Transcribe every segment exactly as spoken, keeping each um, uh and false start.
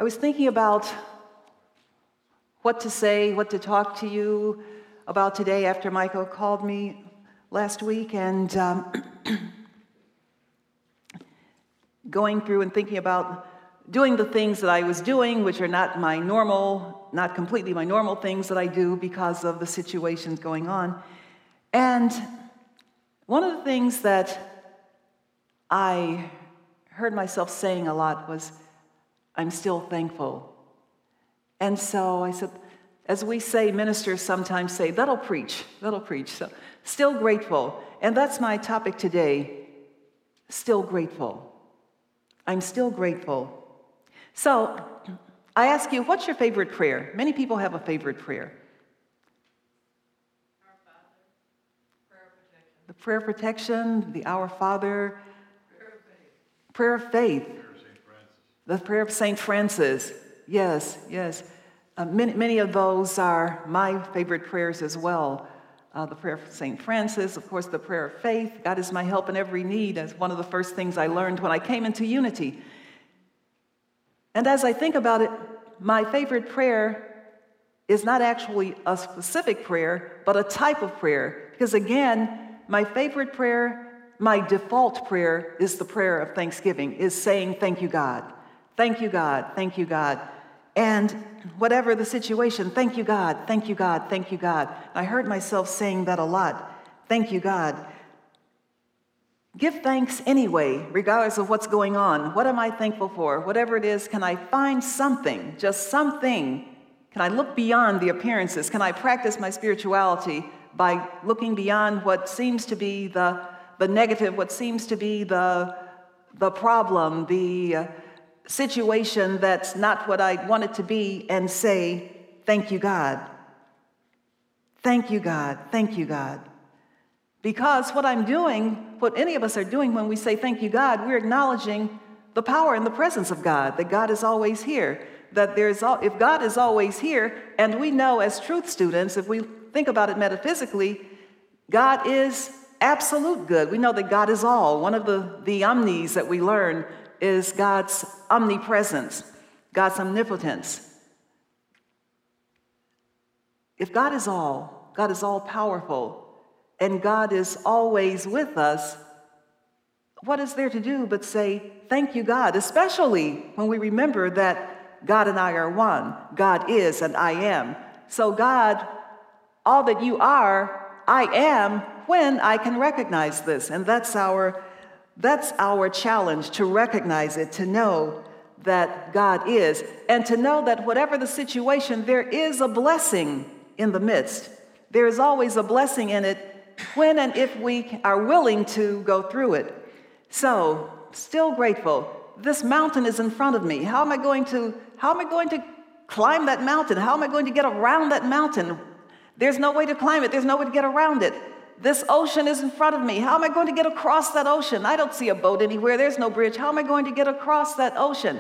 I was thinking about what to say, what to talk to you about today after Michael called me last week, and um, going through and thinking about doing the things that I was doing, which are not my normal, not completely my normal things that I do because of the situations going on. And one of the things that I heard myself saying a lot was, I'm still thankful. And so I said, as we say, ministers sometimes say, that'll preach, that'll preach. So, still grateful. And that's my topic today, still grateful. I'm still grateful. So, I ask you, what's your favorite prayer? Many people have a favorite prayer. Our Father, prayer of protection. The prayer of protection, the Our Father. Prayer of faith. Prayer of faith. Prayer of Saint Francis. The prayer of Saint Francis. Yes, yes. Uh, many, many of those are my favorite prayers as well. Uh, the prayer of Saint Francis, of course, the prayer of faith. God is my help in every need. That's one of the first things I learned when I came into Unity. And as I think about it, my favorite prayer is not actually a specific prayer, but a type of prayer. Because again, my favorite prayer, my default prayer is the prayer of thanksgiving, is saying, thank you, God. Thank you, God. Thank you, God. And whatever the situation, thank you, God. Thank you, God. Thank you, God. I heard myself saying that a lot. Thank you, God. Give thanks anyway, regardless of what's going on. What am I thankful for? Whatever it is, can I find something, just something? Can I look beyond the appearances? Can I practice my spirituality by looking beyond what seems to be the, the negative, what seems to be the, the problem, the uh, situation that's not what I want it to be, and say, thank you, God. Thank you, God. Thank you, God. Because what I'm doing, what any of us are doing when we say thank you, God, we're acknowledging the power and the presence of God, that God is always here, that there's, if God is always here, and we know as truth students, if we think about it metaphysically, God is absolute good. We know that God is all. One of the, the omnis that we learn is God's omnipresence, God's omnipotence. If God is all, God is all powerful, and God is always with us, what is there to do but say, thank you, God, especially when we remember that God and I are one. God is and I am. So God, all that you are, I am, when I can recognize this. And that's our, that's our challenge, to recognize it, to know that God is, and to know that whatever the situation, there is a blessing in the midst. There is always a blessing in it when and if we are willing to go through it. So, still grateful. This mountain is in front of me. How am I going to, how am I going to climb that mountain? How am I going to get around that mountain? There's no way to climb it. There's no way to get around it. This ocean is in front of me. How am I going to get across that ocean? I don't see a boat anywhere. There's no bridge. How am I going to get across that ocean?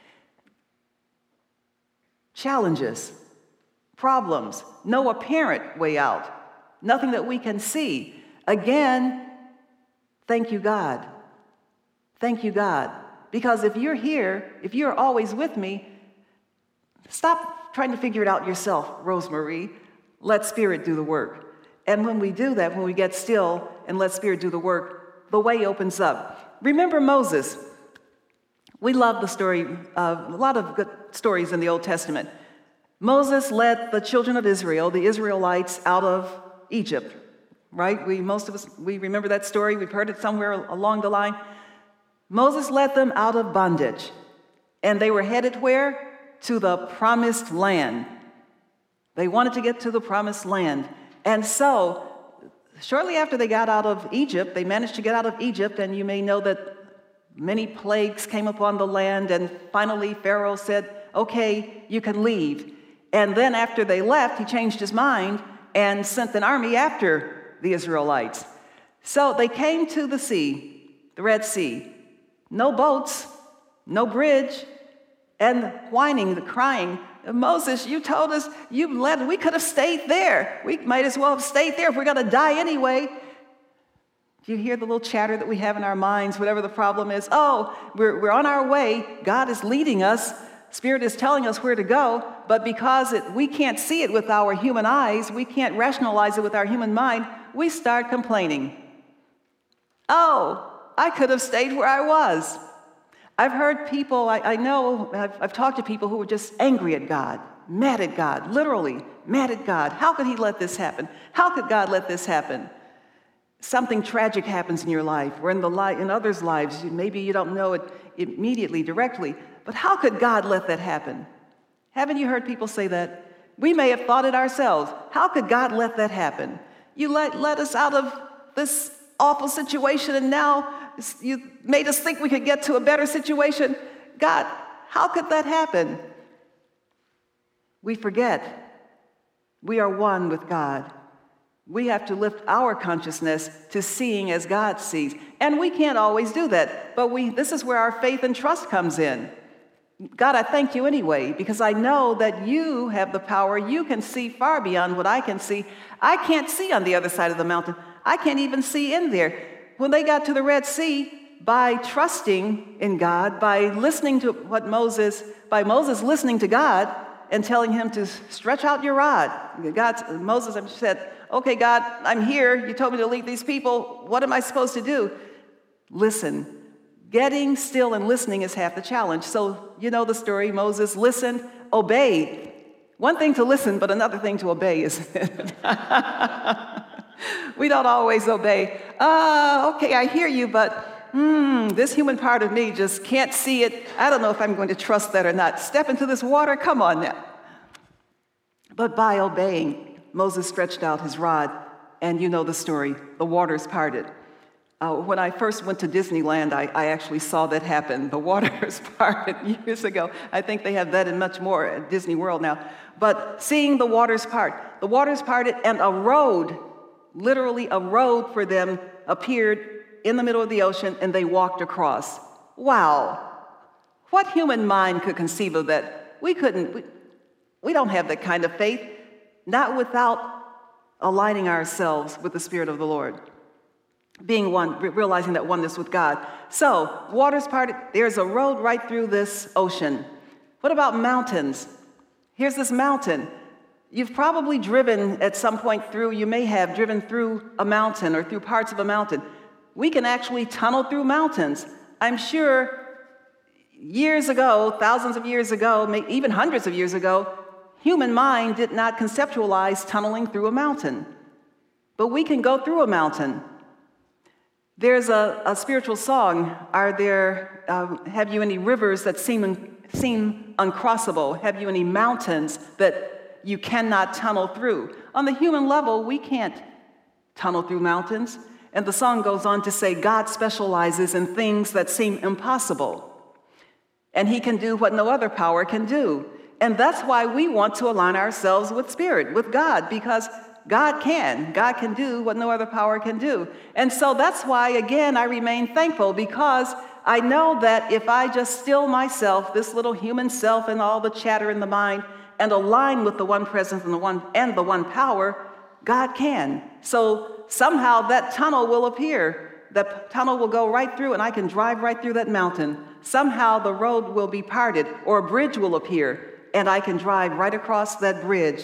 Challenges, problems, no apparent way out. Nothing that we can see. Again, thank you, God. Thank you, God. Because if you're here, if you're always with me, stop trying to figure it out yourself, Rosemary. Let Spirit do the work. And when we do that, when we get still and let Spirit do the work, the way opens up. Remember Moses. We love the story, uh, a lot of good stories in the Old Testament. Moses led the children of Israel, the Israelites, out of Egypt, right? We, most of us, we remember that story. We've heard it somewhere along the line. Moses led them out of bondage, and they were headed where? To the promised land. They wanted to get to the promised land. And so, shortly after they got out of Egypt, they managed to get out of Egypt, and you may know that many plagues came upon the land, and finally Pharaoh said, okay, you can leave. And then after they left, he changed his mind and sent an army after the Israelites. So they came to the sea, the Red Sea. No boats, no bridge, and whining, the crying. Moses, you told us, you led, we could have stayed there. We might as well have stayed there if we're going to die anyway. Do you hear the little chatter that we have in our minds, whatever the problem is? Oh, we're, we're on our way. God is leading us. Spirit is telling us where to go, but because it, we can't see it with our human eyes, we can't rationalize it with our human mind, we start complaining. Oh, I could have stayed where I was. I've heard people, I, I know, I've, I've talked to people who were just angry at God, mad at God, literally mad at God. How could he let this happen? How could God let this happen? Something tragic happens in your life or in the li- in others' lives. Maybe you don't know it immediately, directly, but how could God let that happen? Haven't you heard people say that? We may have thought it ourselves. How could God let that happen? You let, let us out of this awful situation, and now you made us think we could get to a better situation. God, how could that happen? We forget we are one with God. We have to lift our consciousness to seeing as God sees. And we can't always do that, but we this is where our faith and trust comes in. God, I thank you anyway, because I know that you have the power. You can see far beyond what I can see. I can't see on the other side of the mountain. I can't even see in there. When they got to the Red Sea, by trusting in God, by listening to what Moses, by Moses listening to God and telling him to stretch out your rod. God, Moses said, okay, God, I'm here. You told me to lead these people. What am I supposed to do? Listen. Getting still and listening is half the challenge. So you know the story. Moses listened, obeyed. One thing to listen, but another thing to obey, isn't it? We don't always obey. Uh, okay, I hear you, but hmm, this human part of me just can't see it. I don't know if I'm going to trust that or not. Step into this water? Come on now. But by obeying, Moses stretched out his rod, and you know the story. The waters parted. Uh, when I first went to Disneyland, I, I actually saw that happen. The waters parted years ago. I think they have that and much more at Disney World now. But seeing the waters part, the waters parted, and a road, literally a road for them, appeared in the middle of the ocean, and they walked across. Wow. What human mind could conceive of that? We couldn't. We, we don't have that kind of faith, not without aligning ourselves with the Spirit of the Lord. Being one, realizing that oneness with God. So, waters parted, there's a road right through this ocean. What about mountains? Here's this mountain. You've probably driven at some point through, you may have driven through a mountain or through parts of a mountain. We can actually tunnel through mountains. I'm sure years ago, thousands of years ago, maybe even hundreds of years ago, human mind did not conceptualize tunneling through a mountain. But we can go through a mountain. There's a, a spiritual song, are there, um, have you any rivers that seem, seem uncrossable? Have you any mountains that you cannot tunnel through? On the human level, we can't tunnel through mountains. And the song goes on to say, God specializes in things that seem impossible. And he can do what no other power can do. And that's why we want to align ourselves with Spirit, with God, because God can. God can do what no other power can do. And so that's why, again, I remain thankful, because I know that if I just still myself, this little human self and all the chatter in the mind, and align with the one presence and the one and the one power, God can. So somehow that tunnel will appear. The tunnel will go right through, and I can drive right through that mountain. Somehow the road will be parted, or a bridge will appear, and I can drive right across that bridge.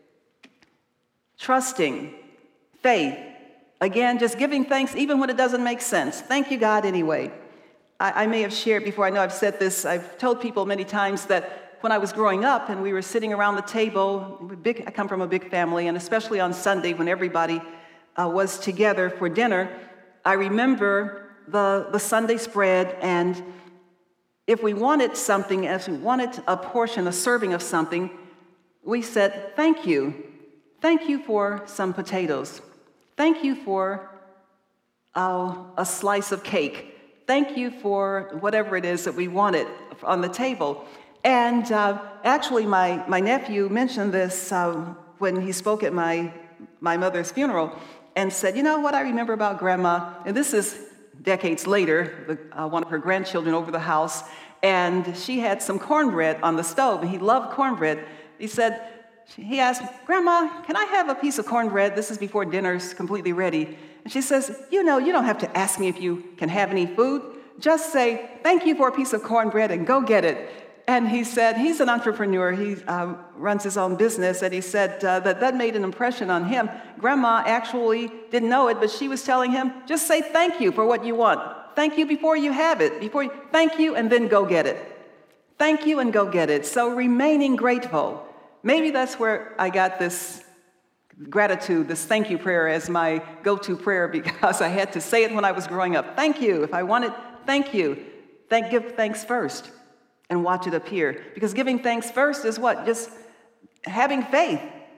Trusting, faith, again, just giving thanks even when it doesn't make sense. Thank you, God, anyway. I, I may have shared before, I know I've said this, I've told people many times that when I was growing up and we were sitting around the table, big, I come from a big family, and especially on Sunday when everybody uh, was together for dinner, I remember the, the Sunday spread, and if we wanted something, if we wanted a portion, a serving of something, we said, thank you. Thank you for some potatoes. Thank you for uh, a slice of cake. Thank you for whatever it is that we wanted on the table. And uh, actually, my, my nephew mentioned this uh, when he spoke at my, my mother's funeral, and said, you know what I remember about Grandma? And this is decades later, the, uh, one of her grandchildren over the house, and she had some cornbread on the stove, and he loved cornbread. He said, he asked, Grandma, can I have a piece of cornbread? This is before dinner's completely ready. And she says, you know, you don't have to ask me if you can have any food. Just say, thank you for a piece of cornbread and go get it. And he said, he's an entrepreneur. He uh, runs his own business. And he said uh, that that made an impression on him. Grandma actually didn't know it, but she was telling him, just say thank you for what you want. Thank you before you have it. Before you, thank you and then go get it. Thank you and go get it. So remaining grateful. Maybe that's where I got this gratitude, this thank you prayer as my go-to prayer, because I had to say it when I was growing up. Thank you. If I want it, thank you. Thank, give thanks first and watch it appear. Because giving thanks first is what? Just having faith.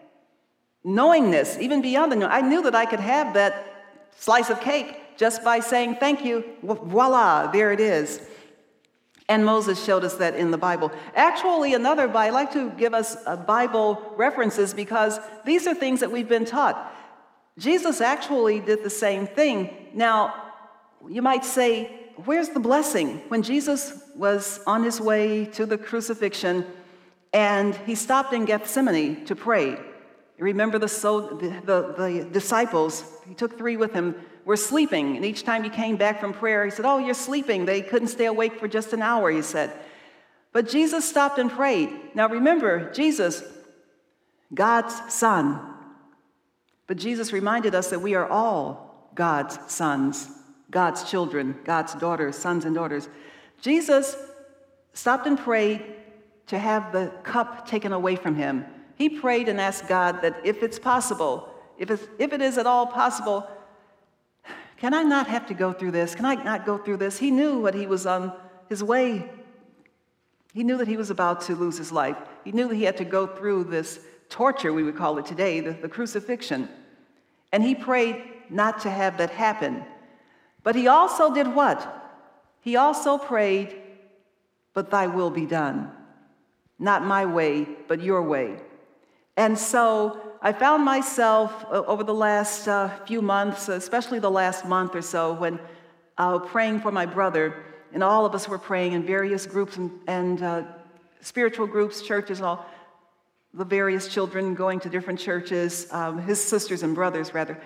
Knowing this, even beyond the know. I knew that I could have that slice of cake just by saying thank you. Voila, there it is. And Moses showed us that in the Bible. Actually, another Bible, I like to give us uh, Bible references because these are things that we've been taught. Jesus actually did the same thing. Now, you might say, where's the blessing? When Jesus was on his way to the crucifixion and he stopped in Gethsemane to pray. You remember the, so, the, the, the disciples, he took three with him, were sleeping. And each time he came back from prayer, he said, oh, you're sleeping. They couldn't stay awake for just an hour, he said. But Jesus stopped and prayed. Now remember, Jesus, God's son. But Jesus reminded us that we are all God's sons. God's children, God's daughters, sons and daughters. Jesus stopped and prayed to have the cup taken away from him. He prayed and asked God that if it's possible, if, it's, if it is at all possible, can I not have to go through this? Can I not go through this? He knew what he was on his way. He knew that he was about to lose his life. He knew that he had to go through this torture, we would call it today, the, the crucifixion. And he prayed not to have that happen. But he also did what? He also prayed, but thy will be done. Not my way, but your way. And so I found myself uh, over the last uh, few months, especially the last month or so, when uh, praying for my brother, and all of us were praying in various groups and, and uh, spiritual groups, churches, all the various children going to different churches, um, his sisters and brothers, rather.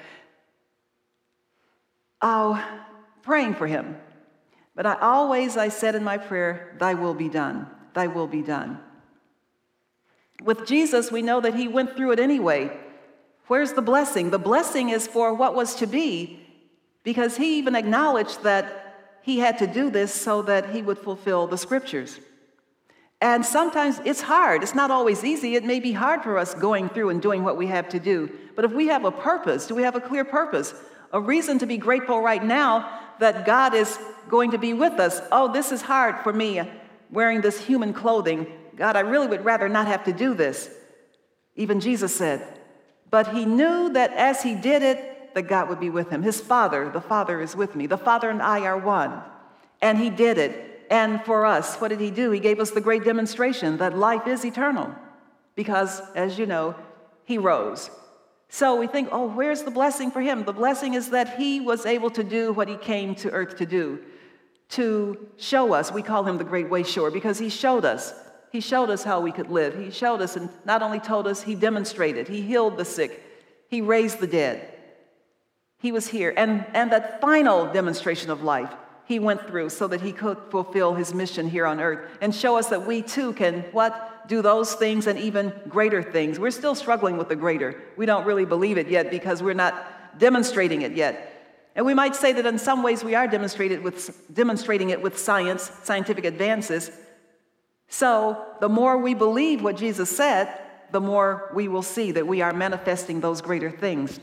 Oh, praying for him. But I always, I said in my prayer, thy will be done, thy will be done. With Jesus, we know that he went through it anyway. Where's the blessing? The blessing is for what was to be, because he even acknowledged that he had to do this so that he would fulfill the scriptures. And sometimes it's hard. It's not always easy. It may be hard for us going through and doing what we have to do. But if we have a purpose, do we have a clear purpose? A reason to be grateful right now that God is going to be with us. Oh, this is hard for me, wearing this human clothing. God, I really would rather not have to do this. Even Jesus said. But he knew that as he did it, that God would be with him. His Father, the Father is with me. The Father and I are one. And he did it. And for us, what did he do? He gave us the great demonstration that life is eternal. Because, as you know, he rose. So we think, oh, where's the blessing for him? The blessing is that he was able to do what he came to earth to do, to show us. We call him the great way shower because he showed us. He showed us how we could live. He showed us and not only told us, he demonstrated. He healed the sick. He raised the dead. He was here. And, and that final demonstration of life he went through so that he could fulfill his mission here on earth and show us that we too can, what? Do those things and even greater things. We're still struggling with the greater. We don't really believe it yet because we're not demonstrating it yet. And we might say that in some ways we are demonstrated with, demonstrating it with science, scientific advances. So the more we believe what Jesus said, the more we will see that we are manifesting those greater things.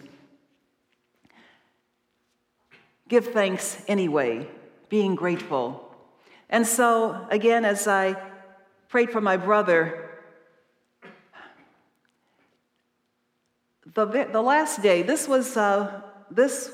Give thanks anyway, being grateful. And so, again, as I prayed for my brother, the, the last day, this was, uh, this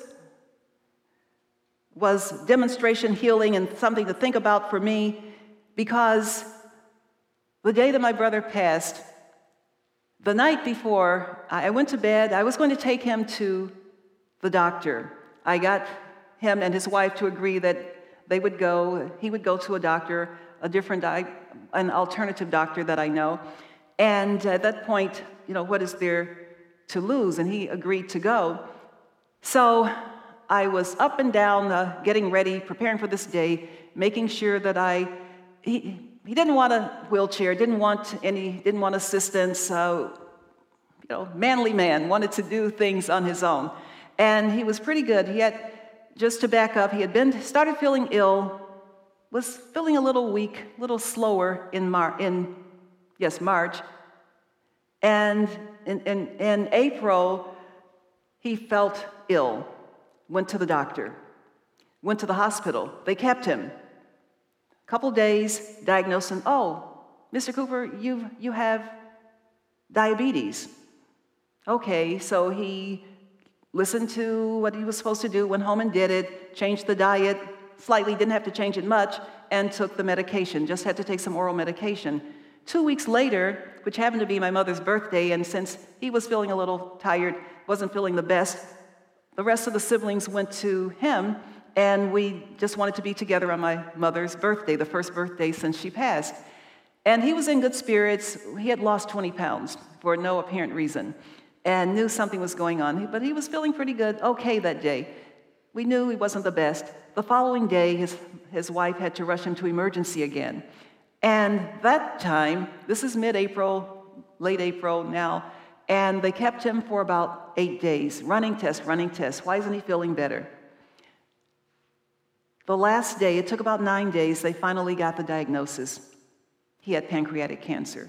was demonstration, healing, and something to think about for me, because the day that my brother passed, the night before, I went to bed. I was going to take him to the doctor. I got him and his wife to agree that they would go, he would go to a doctor, a different, an alternative doctor that I know. And at that point, you know, what is there to lose? And he agreed to go. So I was up and down, uh, getting ready, preparing for this day, making sure that I, he, he didn't want a wheelchair, didn't want any, didn't want assistance. So, you know, manly man, wanted to do things on his own. And he was pretty good. He had, just to back up, he had been, started feeling ill, was feeling a little weak, a little slower in, Mar- in yes, March. And in, in, in April, he felt ill, went to the doctor, went to the hospital. They kept him. A couple days, diagnosed him, oh, Mister Cooper, you, you have diabetes. Okay, so he listened to what he was supposed to do, went home and did it, changed the diet slightly, didn't have to change it much, and took the medication, just had to take some oral medication. Two weeks later, which happened to be my mother's birthday, and since he was feeling a little tired, wasn't feeling the best, the rest of the siblings went to him, and we just wanted to be together on my mother's birthday, the first birthday since she passed. And he was in good spirits. He had lost twenty pounds for no apparent reason and knew something was going on, but he was feeling pretty good, okay that day. We knew he wasn't the best. The following day, his, his wife had to rush him to emergency again. And that time, this is mid-April, late April now, and they kept him for about eight days. Running test, running test. Why isn't he feeling better? The last day, it took about nine days, they finally got the diagnosis. He had pancreatic cancer.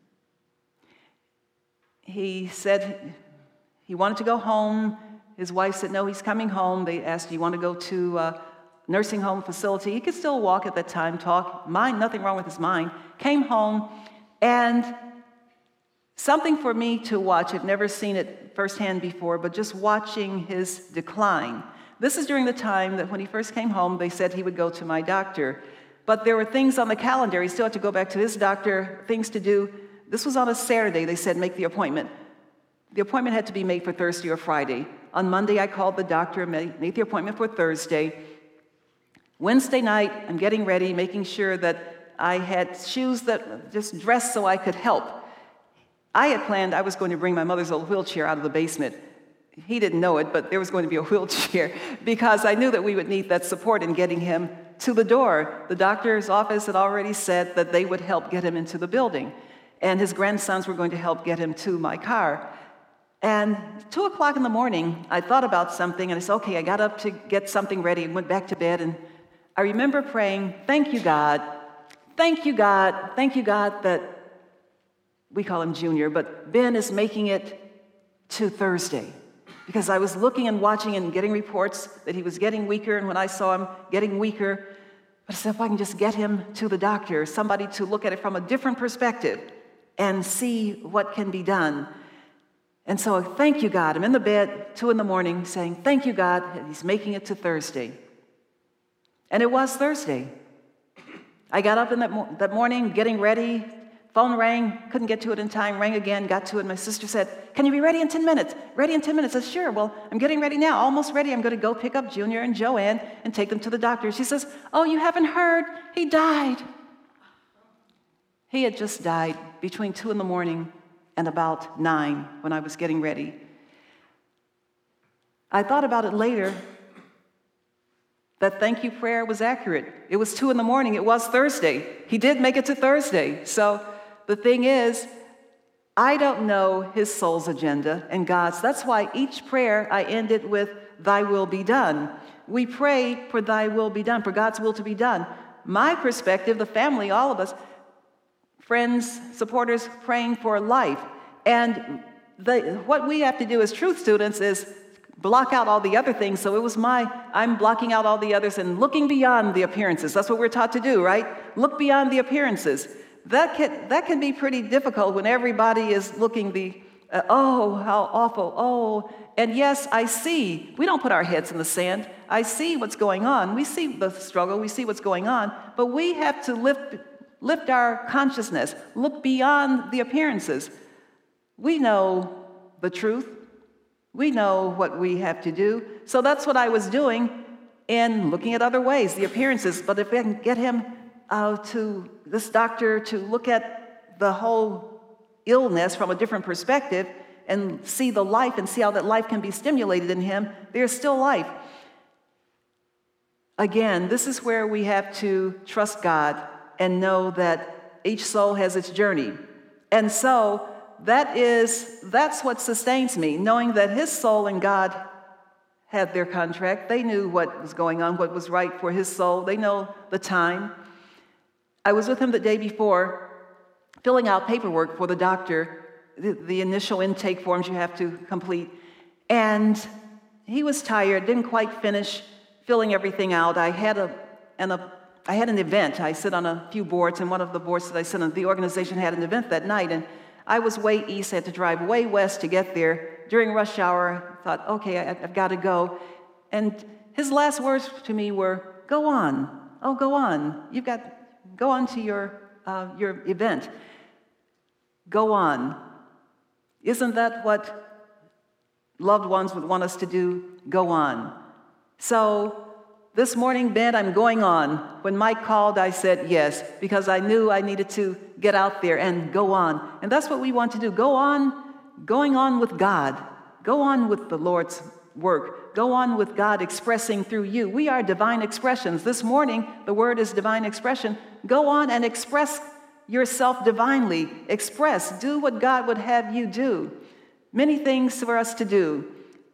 He said he wanted to go home. His wife said, no, he's coming home. They asked, do you want to go to a nursing home facility? He could still walk at that time, talk, mind, nothing wrong with his mind. Came home, and something for me to watch. I've never seen it firsthand before, but just watching his decline. This is during the time that when he first came home, they said he would go to my doctor. But there were things on the calendar. He still had to go back to his doctor, things to do. This was on a Saturday. They said, make the appointment. The appointment had to be made for Thursday or Friday. On Monday, I called the doctor and made, made the appointment for Thursday. Wednesday night, I'm getting ready, making sure that I had shoes that just dressed so I could help. I had planned I was going to bring my mother's old wheelchair out of the basement. He didn't know it, but there was going to be a wheelchair because I knew that we would need that support in getting him to the door. The doctor's office had already said that they would help get him into the building, and his grandsons were going to help get him to my car. And two o'clock in the morning, I thought about something, and I said, okay, I got up to get something ready and went back to bed, and I remember praying, thank you, God. Thank you, God. Thank you, God, that we call him Junior, but Ben is making it to Thursday. Because I was looking and watching and getting reports that he was getting weaker, and when I saw him getting weaker, I said, if I can just get him to the doctor, somebody to look at it from a different perspective and see what can be done. And so, thank you, God. I'm in the bed, two in the morning, saying, thank you, God, he's making it to Thursday. And it was Thursday. I got up in that, mo- that morning, getting ready. Phone rang, couldn't get to it in time, rang again, got to it. My sister said, can you be ready in ten minutes? Ready in ten minutes? I said, sure. Well, I'm getting ready now, almost ready. I'm going to go pick up Junior and Joanne and take them to the doctor. She says, oh, you haven't heard? He died. He had just died between two in the morning and about nine when I was getting ready. I thought about it later. That thank you prayer was accurate. It was two in the morning. It was Thursday. He did make it to Thursday. So the thing is, I don't know his soul's agenda and God's. That's why each prayer I ended with, thy will be done. We pray for thy will be done, for God's will to be done. My perspective, the family, all of us, friends, supporters, praying for life. And the, what we have to do as truth students is block out all the other things. So it was my, I'm blocking out all the others and looking beyond the appearances. That's what we're taught to do, right? Look beyond the appearances. That can, that can be pretty difficult when everybody is looking the, uh, oh, how awful, oh. And yes, I see. We don't put our heads in the sand. I see what's going on. We see the struggle. We see what's going on. But we have to lift, lift our consciousness, look beyond the appearances. We know the truth. We know what we have to do. So that's what I was doing in looking at other ways, the appearances. But if I can get him uh, to this doctor to look at the whole illness from a different perspective and see the life and see how that life can be stimulated in him, there's still life. Again, this is where we have to trust God and know that each soul has its journey. And so that is, that's what sustains me, knowing that his soul and God had their contract. They knew what was going on, what was right for his soul. They know the time. I was with him the day before, filling out paperwork for the doctor, the, the initial intake forms you have to complete. And he was tired, didn't quite finish filling everything out. I had a, an, a, I had an event. I sit on a few boards, and one of the boards that I sit on, the organization had an event that night, and I was way east, I had to drive way west to get there. During rush hour, I thought, okay, I, I've got to go. And his last words to me were, go on. Oh, go on. You've got, go on to your, uh, your event. Go on. Isn't that what loved ones would want us to do? Go on. So this morning, Ben, I'm going on. When Mike called, I said yes, because I knew I needed to get out there and go on. And that's what we want to do. Go on, going on with God. Go on with the Lord's work. Go on with God expressing through you. We are divine expressions. This morning, the word is divine expression. Go on and express yourself divinely. Express. Do what God would have you do. Many things for us to do.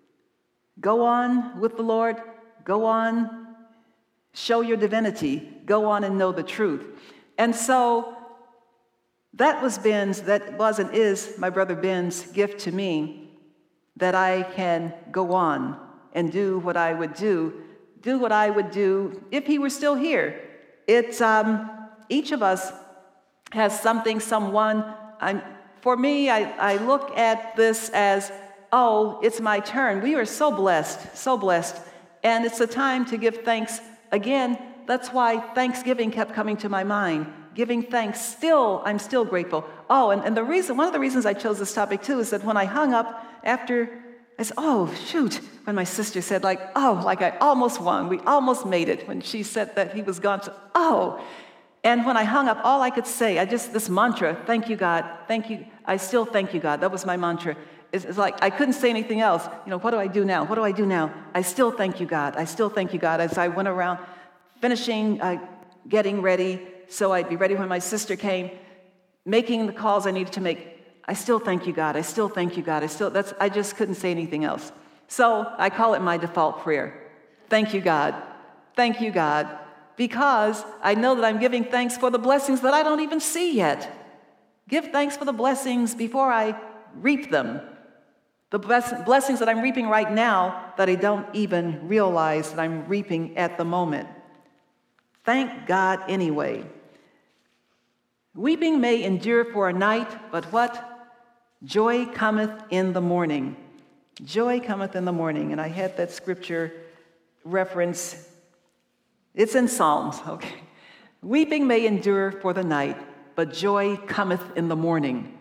Go on with the Lord. Go on. Show your divinity. Go on and know the truth. And so that was Ben's, that was and is my brother Ben's gift to me, that I can go on and do what I would do, do what I would do if he were still here. It's, um, each of us has something, someone. I'm, for me, I, I look at this as, oh, it's my turn. We are so blessed, so blessed. And it's a time to give thanks. Again, that's why Thanksgiving kept coming to my mind. Giving thanks. Still, I'm still grateful. Oh, and, and the reason, one of the reasons I chose this topic too is that when I hung up after, I said, oh, shoot, when my sister said like, oh, like I almost won. We almost made it. When she said that he was gone, to, oh. And when I hung up, all I could say, I just, this mantra, thank you, God, thank you. I still thank you, God. That was my mantra. It's, it's like I couldn't say anything else. You know, what do I do now? What do I do now? I still thank you, God. I still thank you, God. As I went around finishing, uh, getting ready, so I'd be ready when my sister came, making the calls I needed to make. I still thank you, God. I still thank you, God. I still, that's, I just couldn't say anything else. So I call it my default prayer. Thank you, God. Thank you, God. Because I know that I'm giving thanks for the blessings that I don't even see yet. Give thanks for the blessings before I reap them. The blessings that I'm reaping right now that I don't even realize that I'm reaping at the moment. Thank God anyway. Weeping may endure for a night, but what? Joy cometh in the morning. Joy cometh in the morning. And I had that scripture reference. It's in Psalms, okay. Weeping may endure for the night, but joy cometh in the morning.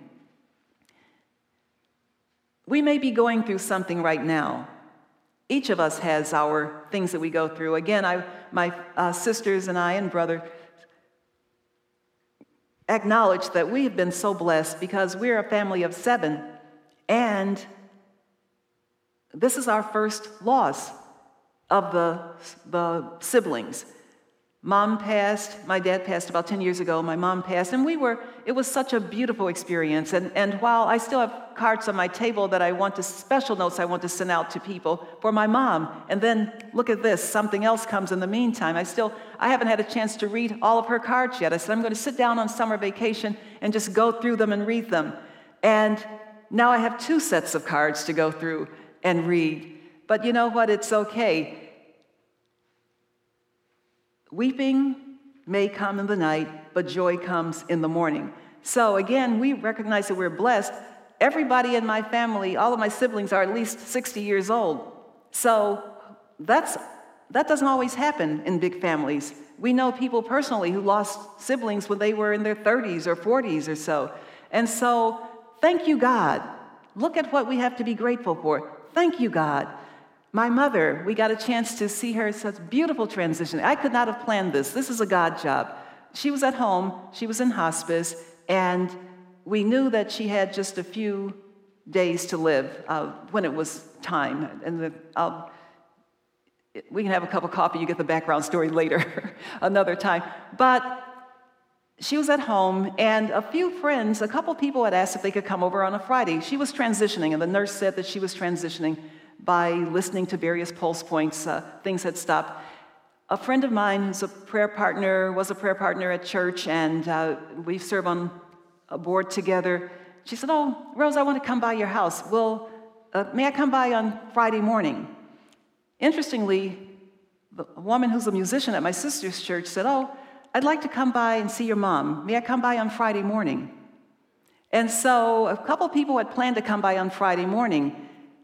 We may be going through something right now. Each of us has our things that we go through. Again, I, my uh, sisters and I and brother acknowledge that we have been so blessed because we're a family of seven, and this is our first loss of the, the siblings. Mom passed, my dad passed about ten years ago, my mom passed, and we were, it was such a beautiful experience. And, and while I still have cards on my table that I want to, special notes I want to send out to people for my mom, and then look at this, something else comes in the meantime. I still, I haven't had a chance to read all of her cards yet. I said, I'm going to sit down on summer vacation and just go through them and read them. And now I have two sets of cards to go through and read. But you know what? It's okay. Weeping may come in the night, but joy comes in the morning. So again, we recognize that we're blessed. Everybody in my family, all of my siblings are at least sixty years old. So that's, that doesn't always happen in big families. We know people personally who lost siblings when they were in their thirties or forties or so. And so thank you, God. Look at what we have to be grateful for. Thank you, God. My mother, we got a chance to see her, such beautiful transition. I could not have planned this. This is a God job. She was at home, she was in hospice, and we knew that she had just a few days to live uh, when it was time. And the, uh, we can have a cup of coffee, you get the background story later, another time. But she was at home, and a few friends, a couple people had asked if they could come over on a Friday. She was transitioning, and the nurse said that she was transitioning by listening to various pulse points. Uh, things had stopped. A friend of mine who's a prayer partner, was a prayer partner at church, and uh, we serve on a board together. She said, "Oh, Rose, I want to come by your house. Well, uh, may I come by on Friday morning?" Interestingly, the woman who's a musician at my sister's church said, "Oh, I'd like to come by and see your mom. May I come by on Friday morning?" And so a couple people had planned to come by on Friday morning.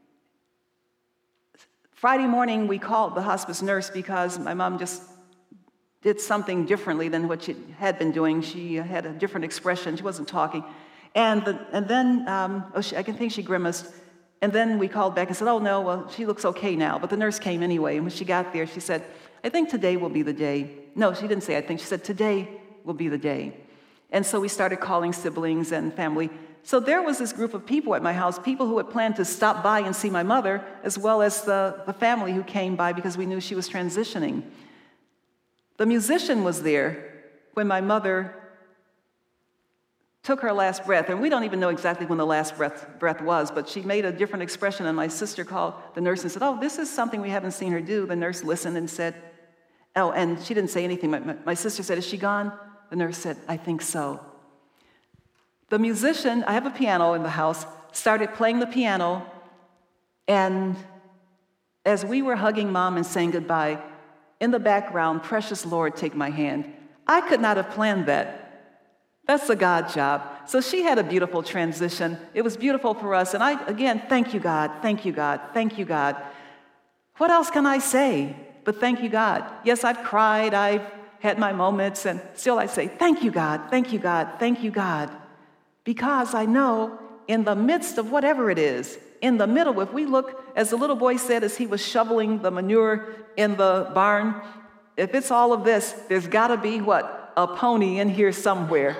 Friday morning, we called the hospice nurse because my mom just did something differently than what she had been doing. She had a different expression. She wasn't talking. And, the, and then, um, oh, she, I can think she grimaced. And then we called back and said, "Oh, no, well, she looks okay now." But the nurse came anyway. And when she got there, she said, "I think today will be the day." No, she didn't say I think. She said, "Today will be the day." And so we started calling siblings and family. So there was this group of people at my house, people who had planned to stop by and see my mother, as well as the, the family who came by because we knew she was transitioning. The musician was there when my mother took her last breath, and we don't even know exactly when the last breath, breath was, but she made a different expression, and my sister called the nurse and said, "Oh, this is something we haven't seen her do." The nurse listened and said, oh, and she didn't say anything. My, my, my sister said, "Is she gone?" The nurse said, "I think so." The musician, I have a piano in the house, started playing the piano, and as we were hugging Mom and saying goodbye, in the background, "Precious Lord, take my hand." I could not have planned that. That's a God job. So she had a beautiful transition. It was beautiful for us. And I, again, thank you, God. Thank you, God. Thank you, God. What else can I say but thank you, God? Yes, I've cried. I've had my moments. And still I say, thank you, God. Thank you, God. Thank you, God. Because I know in the midst of whatever it is, in the middle, if we look, as the little boy said as he was shoveling the manure in the barn, if it's all of this, there's got to be what? A pony in here somewhere.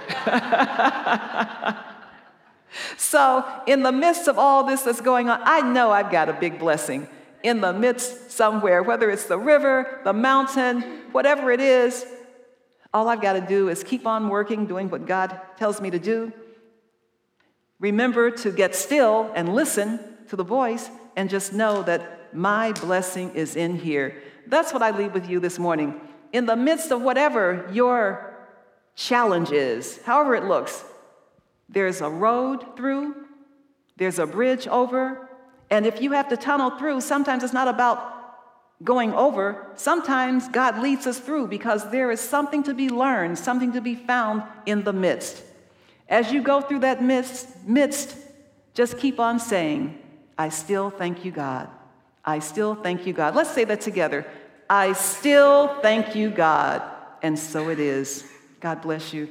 So in the midst of all this that's going on, I know I've got a big blessing in the midst somewhere, whether it's the river, the mountain, whatever it is. All I've got to do is keep on working, doing what God tells me to do. Remember to get still and listen to the voice and just know that my blessing is in here. That's what I leave with you this morning. In the midst of whatever your challenge is, however it looks, there's a road through, there's a bridge over, and if you have to tunnel through, sometimes it's not about going over. Sometimes God leads us through because there is something to be learned, something to be found in the midst. As you go through that midst, midst, just keep on saying, I still thank you, God. I still thank you, God. Let's say that together. I still thank you, God. And so it is. God bless you.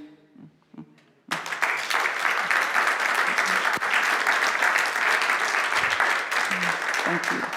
Thank you.